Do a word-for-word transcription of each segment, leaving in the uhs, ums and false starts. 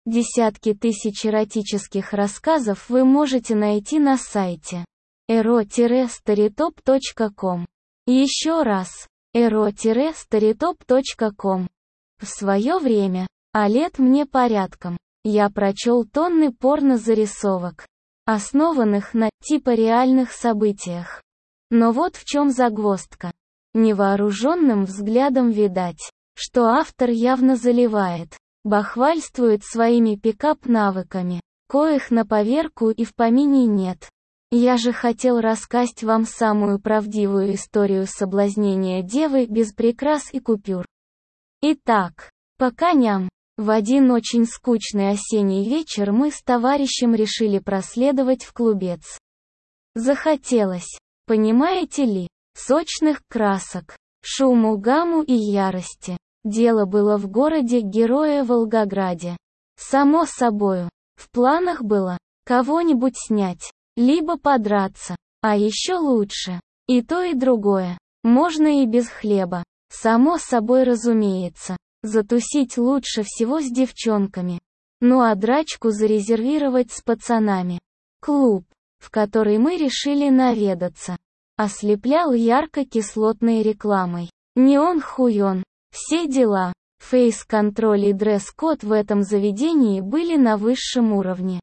Десятки тысяч эротических рассказов вы можете найти на сайте эро старитоп точка ком. Еще раз, эро старитоп точка ком. В свое время, а лет мне порядком, я прочел тонны порно-зарисовок, основанных на, типа реальных событиях. Но вот в чем загвоздка. Невооруженным взглядом видать, что автор явно заливает, бахвальствует своими пикап-навыками, коих на поверку и в помине нет. Я же хотел рассказать вам самую правдивую историю соблазнения девы без прикрас и купюр. Итак, по коням. В один очень скучный осенний вечер мы с товарищем решили проследовать в клубец. Захотелось, понимаете ли, сочных красок, шуму, гамму и ярости. Дело было в городе-герое Волгограде. Само собою, в планах было кого-нибудь снять, либо подраться, а еще лучше, и то и другое. Можно и без хлеба, само собой разумеется. Затусить лучше всего с девчонками. Ну а драчку зарезервировать с пацанами. Клуб, в который мы решили наведаться, ослеплял ярко-кислотной рекламой. Неон-хуён, все дела. Фейс-контроль и дресс-код в этом заведении были на высшем уровне.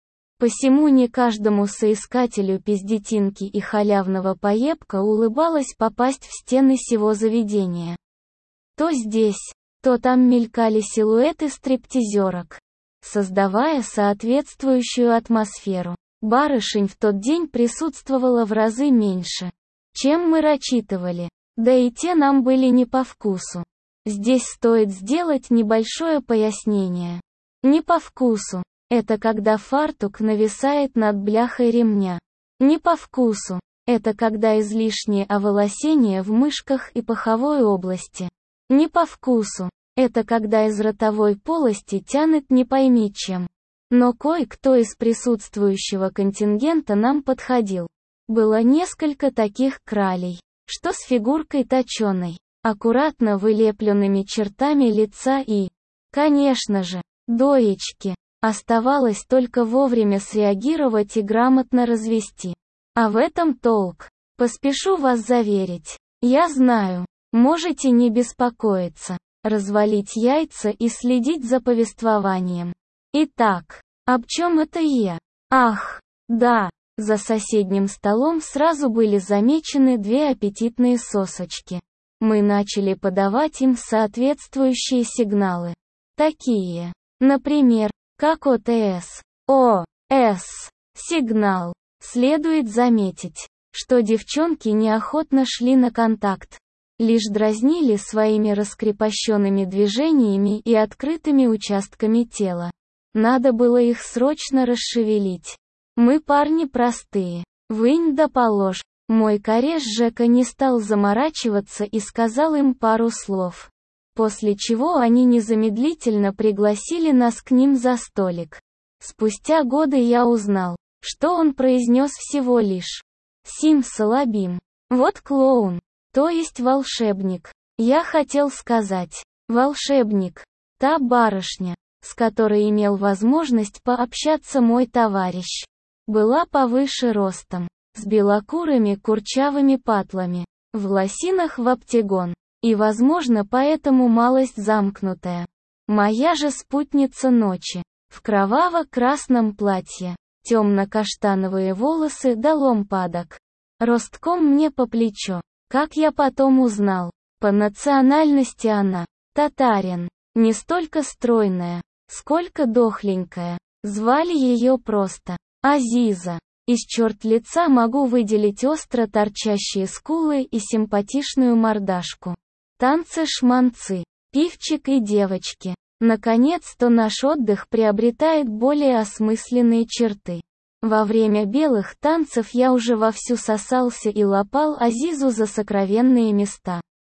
Посему не каждому соискателю пиздетинки и халявного поебка улыбалось попасть в стены сего заведения. То здесь, то там мелькали силуэты стриптизерок, создавая соответствующую атмосферу. Барышень в тот день присутствовало в разы меньше, чем мы рассчитывали, да и те нам были не по вкусу. Здесь стоит сделать небольшое пояснение. Не по вкусу – это когда фартук нависает над бляхой ремня. Не по вкусу – это когда излишнее оволосение в мышках и паховой области. Не по вкусу – это когда из ротовой полости тянет не пойми чем. Но кое-кто из присутствующего контингента нам подходил. Было несколько таких кралей, что с фигуркой точеной, аккуратно вылепленными чертами лица и, конечно же, доечки. Оставалось только вовремя среагировать и грамотно развести. А в этом толк. Поспешу вас заверить. Я знаю. Можете не беспокоиться, развалить яйца и следить за повествованием. Итак, об чем это я? Ах, да, за соседним столом сразу были замечены две аппетитные сосочки. Мы начали подавать им соответствующие сигналы. Такие, например, как О Т С, О С, сигнал. Следует заметить, что девчонки неохотно шли на контакт. Лишь дразнили своими раскрепощенными движениями и открытыми участками тела. Надо было их срочно расшевелить. Мы парни простые. Вынь да положь. Мой кореш Жека не стал заморачиваться и сказал им пару слов. После чего они незамедлительно пригласили нас к ним за столик. Спустя годы я узнал, что он произнес всего лишь «Сим-салабим». Вот клоун. То есть волшебник. Я хотел сказать, волшебник, та барышня, с которой имел возможность пообщаться мой товарищ, была повыше ростом, с белокурыми курчавыми патлами, в лосинах в обтягон, и, возможно, поэтому малость замкнутая. Моя же спутница ночи, в кроваво-красном платье, темно-каштановые волосы до ломпадок, ростком мне по плечо. Как я потом узнал, по национальности она татарин, не столько стройная, сколько дохленькая. Звали ее просто Азиза. Из черт лица могу выделить остро торчащие скулы и симпатичную мордашку. Танцы-шманцы, пивчик и девочки. Наконец-то наш отдых приобретает более осмысленные черты. Во время белых танцев я уже вовсю сосался и лапал Азизу за сокровенные места.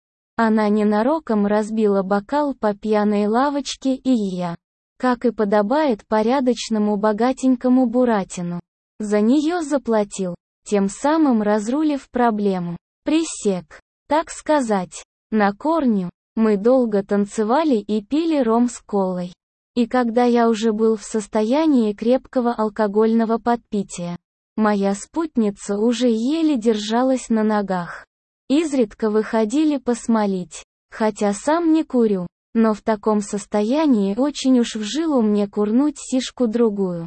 Она ненароком разбила бокал по пьяной лавочке, и я, как и подобает порядочному богатенькому буратину, за нее заплатил, тем самым разрулив проблему. Присек, так сказать, на корню. Мы долго танцевали и пили ром с колой. И когда я уже был в состоянии крепкого алкогольного подпития, моя спутница уже еле держалась на ногах. Изредка выходили посмолить, хотя сам не курю, но в таком состоянии очень уж в жилу мне курнуть сишку-другую.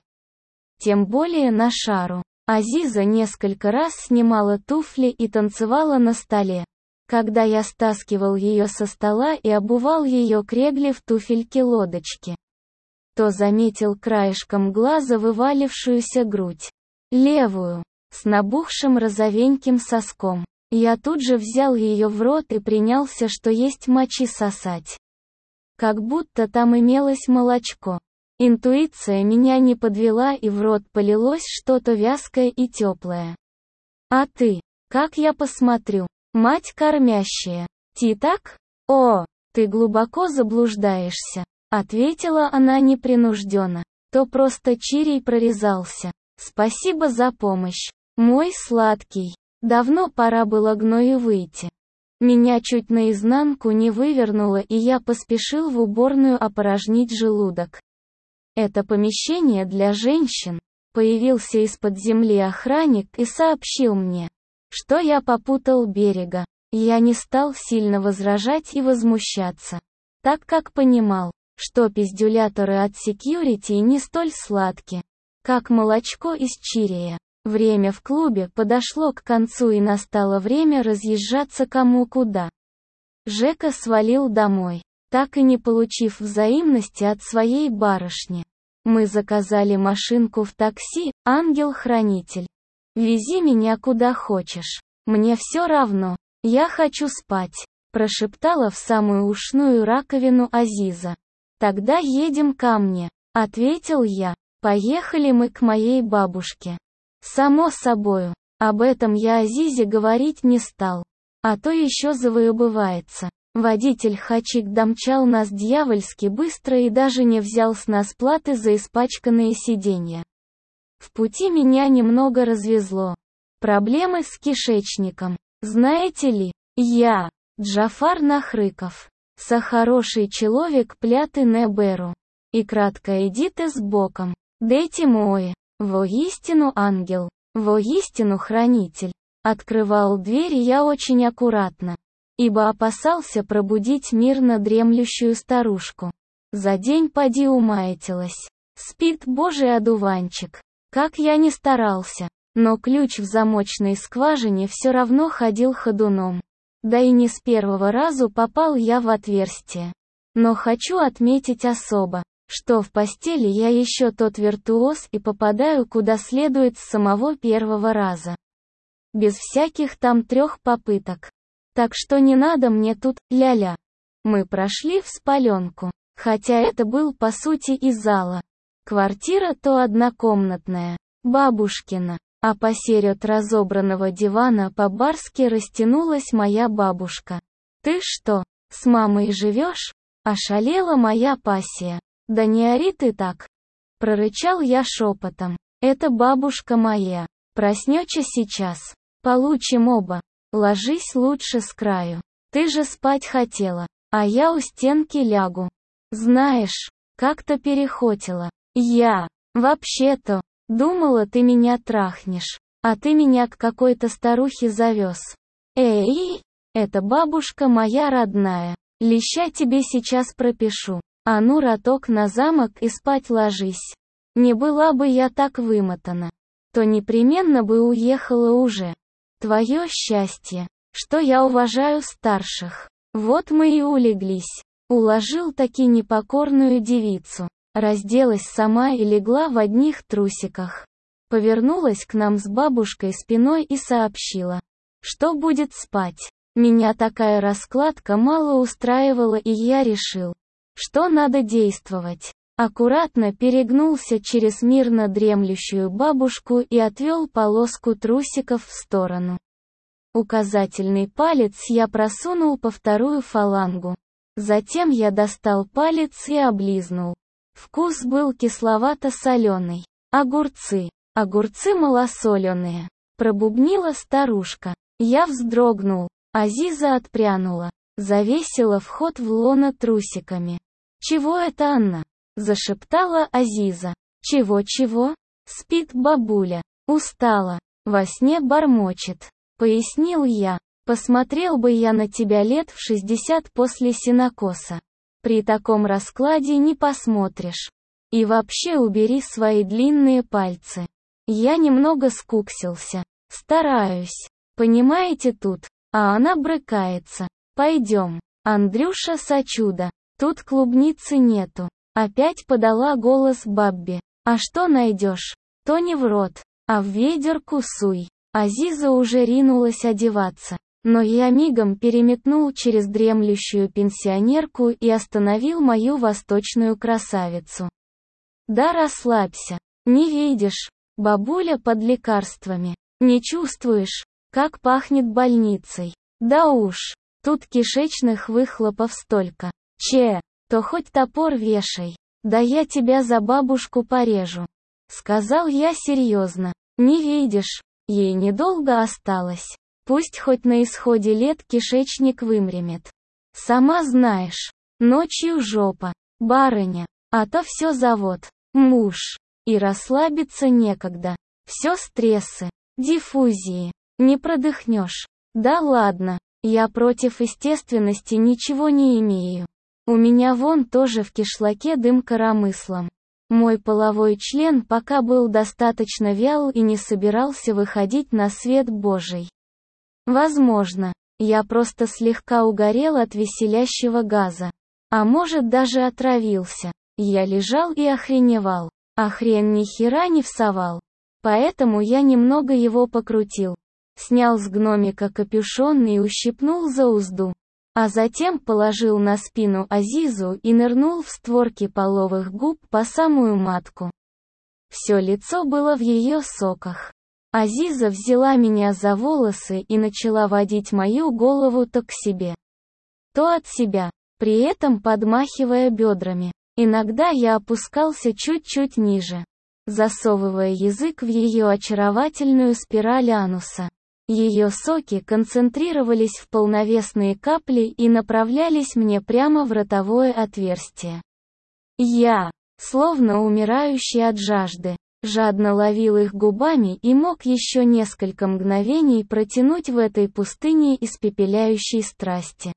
Тем более на шару. Азиза несколько раз снимала туфли и танцевала на столе. Когда я стаскивал ее со стола и обувал ее крегли в туфельки-лодочки, то заметил краешком глаза вывалившуюся грудь. Левую, с набухшим розовеньким соском. Я тут же взял ее в рот и принялся что есть мочи сосать. Как будто там имелось молочко. Интуиция меня не подвела, и в рот полилось что-то вязкое и теплое. «А ты, как я посмотрю, мать кормящая, ти так? О, ты глубоко заблуждаешься», — ответила она непринужденно. «То просто чирий прорезался. Спасибо за помощь, мой сладкий. Давно пора было гною выйти». Меня чуть наизнанку не вывернуло, и я поспешил в уборную опорожнить желудок. «Это помещение для женщин», — появился из-под земли охранник и сообщил мне, что я попутал берега. Я не стал сильно возражать и возмущаться, так как понимал, что пиздюляторы от секьюрити не столь сладки, как молочко из чирия. Время в клубе подошло к концу, и настало время разъезжаться кому куда. Жека свалил домой, так и не получив взаимности от своей барышни. Мы заказали машинку в такси, ангел-хранитель. «Вези меня куда хочешь. Мне все равно. Я хочу спать», — прошептала в самую ушную раковину Азиза. «Тогда едем ко мне», — ответил я. Поехали мы к моей бабушке. Само собою, об этом я Азизе говорить не стал. А то еще завоебывается. Водитель Хачик домчал нас дьявольски быстро и даже не взял с нас платы за испачканные сиденья. В пути меня немного развезло. Проблемы с кишечником. Знаете ли, я, Джафар Нахрыков, са хороший человек пляты не беру. И кратко идите с боком. Дайте мое, воистину ангел, воистину хранитель. Открывал дверь я очень аккуратно, ибо опасался пробудить мирно дремлющую старушку. За день поди умаятилась. Спит божий одуванчик. Как я ни старался, но ключ в замочной скважине все равно ходил ходуном. Да и не с первого разу попал я в отверстие. Но хочу отметить особо, что в постели я еще тот виртуоз и попадаю куда следует с самого первого раза. Без всяких там трех попыток. Так что не надо мне тут, ля-ля. Мы прошли в спаленку, хотя это был по сути и зала. Квартира то однокомнатная, бабушкина, а посеред разобранного дивана по-барски растянулась моя бабушка. «Ты что, с мамой живешь?» — ошалела моя пассия. «Да не ори ты так!» — прорычал я шепотом. «Это бабушка моя. Проснется сейчас. Получим оба. Ложись лучше с краю. Ты же спать хотела, а я у стенки лягу. Знаешь, как-то перехотела. Я, вообще-то, думала, ты меня трахнешь, а ты меня к какой-то старухе завез. Эй, это бабушка моя родная. Леща тебе сейчас пропишу. А ну, роток на замок и спать ложись. Не была бы я так вымотана, то непременно бы уехала уже. Твое счастье, что я уважаю старших. Вот мы и улеглись. Уложил таки непокорную девицу. Разделась сама и легла в одних трусиках. Повернулась к нам с бабушкой спиной и сообщила, что будет спать. Меня такая раскладка мало устраивала, и я решил, что надо действовать. Аккуратно перегнулся через мирно дремлющую бабушку и отвел полоску трусиков в сторону. Указательный палец я просунул по вторую фалангу. Затем я достал палец и облизнул. Вкус был кисловато-соленый. Огурцы. Огурцы малосоленые. Пробубнила старушка. Я вздрогнул. Азиза отпрянула. Завесила вход в лоно трусиками. Чего это, Анна? зашептала Азиза. Чего-чего? Спит бабуля. Устала. Во сне бормочет. Пояснил я. Посмотрел бы я на тебя лет в шестьдесят после сенокоса. При таком раскладе не посмотришь. И вообще убери свои длинные пальцы. Я немного скуксился. Стараюсь. Понимаете тут? А она брыкается. Пойдем. Андрюша сочуда. Тут клубницы нету. Опять подала голос Бабби. А что найдешь? То не в рот, а в ведерку суй. Азиза уже ринулась одеваться. Но я мигом переметнул через дремлющую пенсионерку и остановил мою восточную красавицу. Да расслабься. Не видишь? Бабуля под лекарствами. Не чувствуешь, как пахнет больницей? Да уж, тут кишечных выхлопов столько. Че, то хоть топор вешай. Да я тебя за бабушку порежу. Сказал я серьезно. Не видишь, ей недолго осталось. Пусть хоть на исходе лет кишечник вымремет. Сама знаешь, ночью жопа, барыня, а то все завод, муж. И расслабиться некогда. Все стрессы, диффузии. Не продыхнешь. Да ладно, я против естественности ничего не имею. У меня вон тоже в кишлаке дым коромыслом. Мой половой член пока был достаточно вял и не собирался выходить на свет Божий. Возможно, я просто слегка угорел от веселящего газа. А может даже отравился. Я лежал и охреневал. А хрен ни хера не всовал. Поэтому я немного его покрутил. Снял с гномика капюшон и ущипнул за узду. А затем положил на спину Азизу и нырнул в створки половых губ по самую матку. Все лицо было в ее соках. Азиза взяла меня за волосы и начала водить мою голову то к себе, то от себя, при этом подмахивая бедрами. Иногда я опускался чуть-чуть ниже, засовывая язык в ее очаровательную спираль ануса. Ее соки концентрировались в полновесные капли и направлялись мне прямо в ротовое отверстие. Я, словно умирающий от жажды, жадно ловил их губами и мог еще несколько мгновений протянуть в этой пустыне испепеляющей страсти.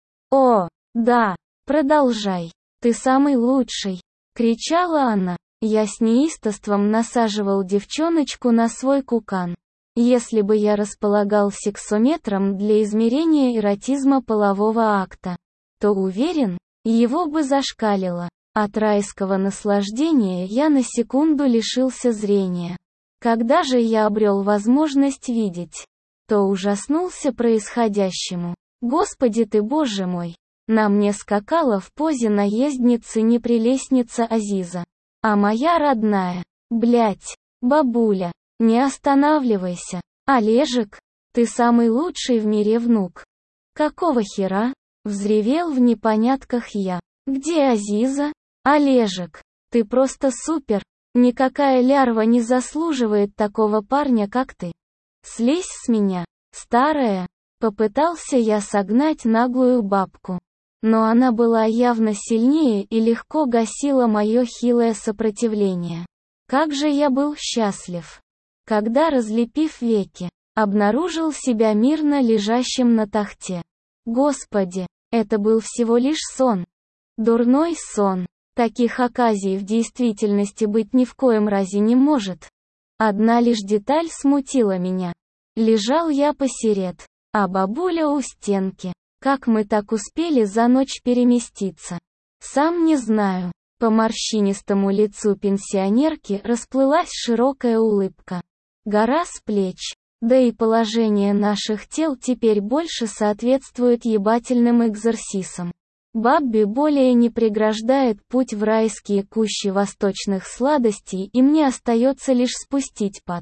«О, да, продолжай, ты самый лучший!» — кричала она. Я с неистовством насаживал девчоночку на свой кукан. Если бы я располагал сексометром для измерения эротизма полового акта, то уверен, его бы зашкалило. От райского наслаждения я на секунду лишился зрения. Когда же я обрел возможность видеть, то ужаснулся происходящему. Господи ты Боже мой! На мне скакала в позе наездницы-непрелестница Азиза. А моя родная, блять, бабуля, не останавливайся, Олежек, ты самый лучший в мире внук. Какого хера? Взревел в непонятках я. Где Азиза? Олежек, ты просто супер, никакая лярва не заслуживает такого парня, как ты. Слезь с меня, старая. Попытался я согнать наглую бабку. Но она была явно сильнее и легко гасила мое хилое сопротивление. Как же я был счастлив, когда, разлепив веки, обнаружил себя мирно лежащим на тахте. Господи, это был всего лишь сон. Дурной сон. Таких оказий в действительности быть ни в коем разе не может. Одна лишь деталь смутила меня. Лежал я посеред, а бабуля у стенки. Как мы так успели за ночь переместиться? Сам не знаю. По морщинистому лицу пенсионерки расплылась широкая улыбка. Гора с плеч. Да и положение наших тел теперь больше соответствует ебательным экзорсисам. Бабби более не преграждает путь в райские кущи восточных сладостей, и мне остается лишь спустить под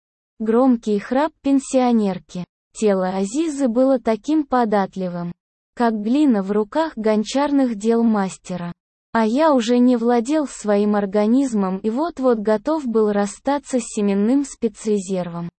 громкий храп пенсионерки. Тело Азизы было таким податливым, как глина в руках гончарных дел мастера. А я уже не владел своим организмом и вот-вот готов был расстаться с семенным спецрезервом.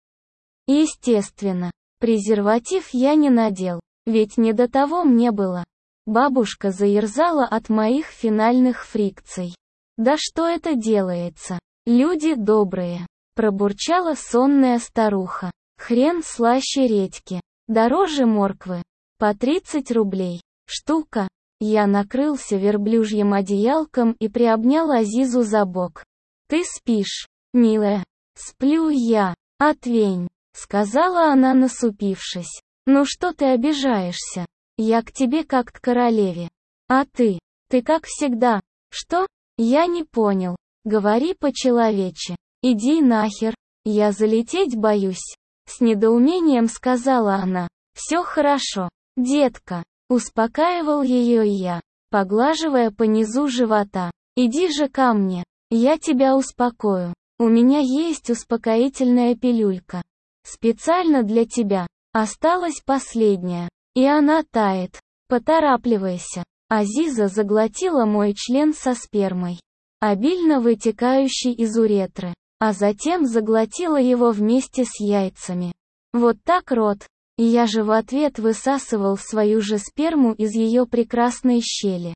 Естественно, презерватив я не надел, ведь не до того мне было. Бабушка заерзала от моих финальных фрикций. Да что это делается? Люди добрые. Пробурчала сонная старуха. Хрен слаще редьки. Дороже морквы. По тридцать рублей. Штука. Я накрылся верблюжьим одеялком и приобнял Азизу за бок. Ты спишь, милая? Сплю я. Отвень, сказала она, насупившись. Ну что ты обижаешься? Я к тебе как к королеве. А ты? Ты как всегда. Что? Я не понял. Говори по-человече. Иди нахер. Я залететь боюсь. С недоумением сказала она. Все хорошо, детка. Успокаивал ее я, поглаживая по низу живота. Иди же ко мне. Я тебя успокою. У меня есть успокоительная пилюлька. Специально для тебя. Осталась последняя. И она тает. Поторапливайся. Азиза заглотила мой член со спермой, обильно вытекающий из уретры, а затем заглотила его вместе с яйцами. Вот так рот. И я же в ответ высасывал свою же сперму из ее прекрасной щели.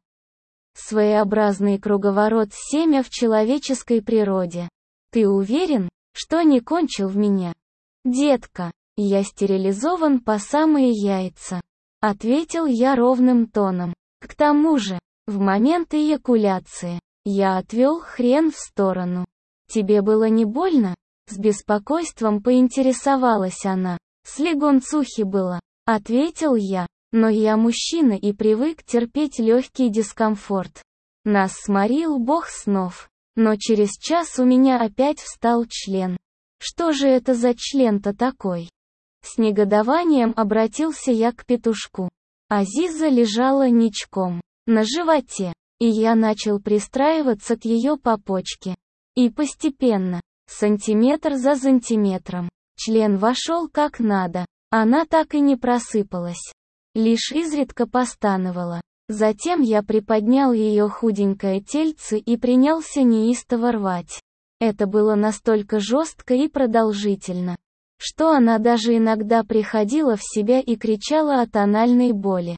Своеобразный круговорот семя в человеческой природе. Ты уверен, что не кончил в меня? Детка, я стерилизован по самые яйца. Ответил я ровным тоном. К тому же, в момент эякуляции, я отвел хрен в сторону. Тебе было не больно? С беспокойством поинтересовалась она. Слегонцухи было, ответил я, но я мужчина и привык терпеть легкий дискомфорт. Нас сморил бог снов, но через час у меня опять встал член. Что же это за член-то такой? С негодованием обратился я к петушку. Азиза лежала ничком, на животе, и я начал пристраиваться к ее попочке. И постепенно, сантиметр за сантиметром, член вошел как надо, она так и не просыпалась. Лишь изредка постановала. Затем я приподнял ее худенькое тельце и принялся неистово рвать. Это было настолько жестко и продолжительно, что она даже иногда приходила в себя и кричала от анальной боли.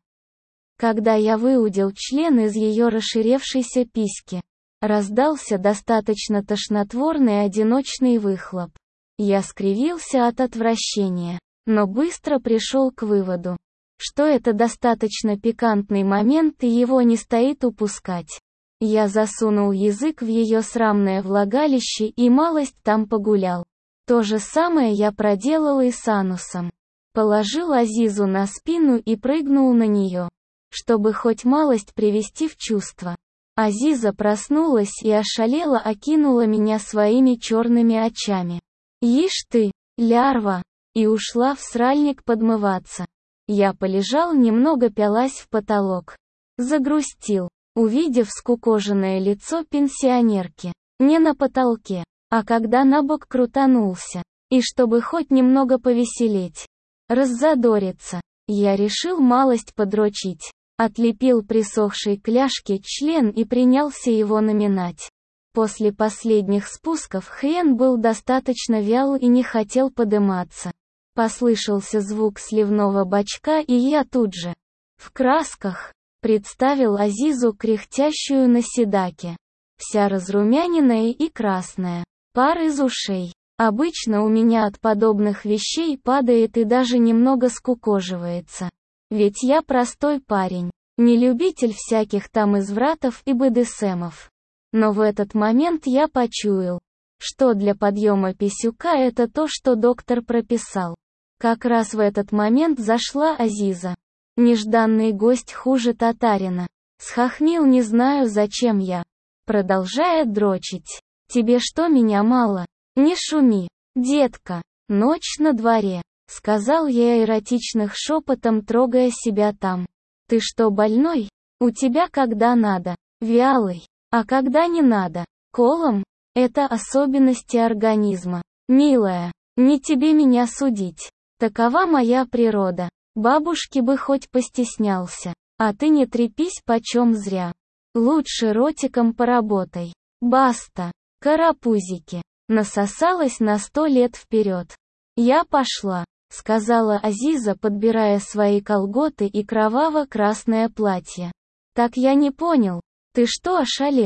Когда я выудил член из ее расширевшейся письки, раздался достаточно тошнотворный одиночный выхлоп. Я скривился от отвращения, но быстро пришел к выводу, что это достаточно пикантный момент и его не стоит упускать. Я засунул язык в ее срамное влагалище и малость там погулял. То же самое я проделал и с анусом. Положил Азизу на спину и прыгнул на нее, чтобы хоть малость привести в чувство. Азиза проснулась и ошалела окинула меня своими черными очами. «Ишь ты, лярва!» И ушла в сральник подмываться. Я полежал немного, пялась в потолок. Загрустил, увидев скукоженное лицо пенсионерки. Не на потолке, а когда на бок крутанулся. И чтобы хоть немного повеселеть, раззадориться, я решил малость подрочить. Отлепил присохшей кляшки член и принялся его наминать. После последних спусков хрен был достаточно вял и не хотел подыматься. Послышался звук сливного бачка, и я тут же, в красках, представил Азизу кряхтящую на седаке. Вся разрумяненная и красная, пар из ушей. Обычно у меня от подобных вещей падает и даже немного скукоживается. Ведь я простой парень, не любитель всяких там извратов и бэ дэ эс эмов. Но в этот момент я почуял, что для подъема писюка это то, что доктор прописал. Как раз в этот момент зашла Азиза. Нежданный гость хуже татарина. Схохмил не знаю зачем я. Продолжая дрочить. Тебе что, меня мало? Не шуми, детка. Ночь на дворе. Сказал я эротичных шепотом, трогая себя там. Ты что, больной? У тебя когда надо, вялый, а когда не надо, колом? Это особенности организма. Милая, не тебе меня судить. Такова моя природа. Бабушки бы хоть постеснялся. А ты не трепись почем зря. Лучше ротиком поработай. Баста. Карапузики. Насосалась на сто лет вперед. Я пошла, сказала Азиза, подбирая свои колготы и кроваво-красное платье. Так я не понял. Ты что, ошалела?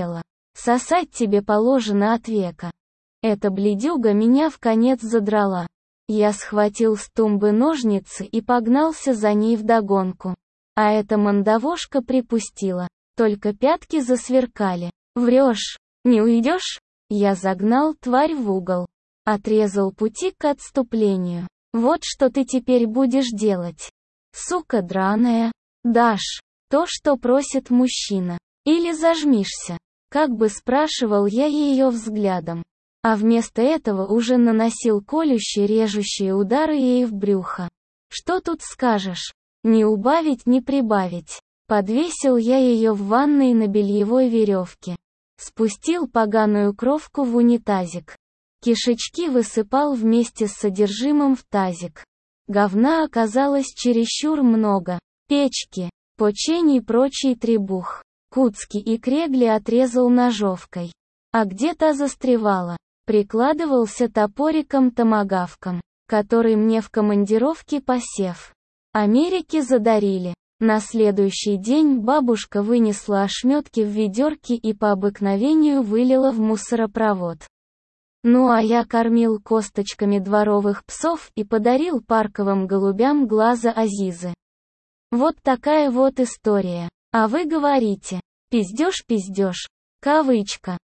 Сосать тебе положено от века. Эта бледюга меня вконец задрала. Я схватил с тумбы ножницы и погнался за ней вдогонку. А эта мандавошка припустила. Только пятки засверкали. «Врешь? Не уйдешь?» Я загнал тварь в угол. Отрезал пути к отступлению. «Вот что ты теперь будешь делать. Сука драная. Дашь то, что просит мужчина. Или зажмишься?» Как бы спрашивал я ее взглядом. А вместо этого уже наносил колющие режущие удары ей в брюхо. Что тут скажешь? Не убавить, не прибавить. Подвесил я ее в ванной на бельевой веревке. Спустил поганую кровку в унитазик. Кишечки высыпал вместе с содержимым в тазик. Говна оказалось чересчур много. Печки, почень и прочий требух. Куцки и крегли отрезал ножовкой. А где-то застревала. Прикладывался топориком-томагавком, который мне в командировке посев Америки задарили. На следующий день бабушка вынесла ошметки в ведерке и по обыкновению вылила в мусоропровод. Ну а я кормил косточками дворовых псов и подарил парковым голубям глаза Азизы. Вот такая вот история. А вы говорите, пиздёж-пиздёж, кавычка.